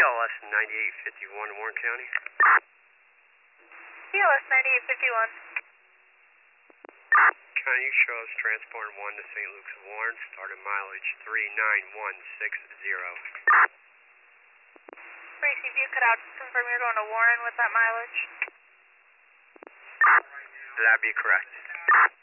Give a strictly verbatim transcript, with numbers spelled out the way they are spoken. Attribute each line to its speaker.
Speaker 1: L S ninety-eight fifty-one, Warren County.
Speaker 2: C L S ninety-eight fifty-one.
Speaker 1: Can you show us transport one to Saint Luke's Warren, starting mileage three nine one six zero.
Speaker 2: Tracy, if you could out confirm you're going to Warren with that mileage.
Speaker 1: That'd be correct.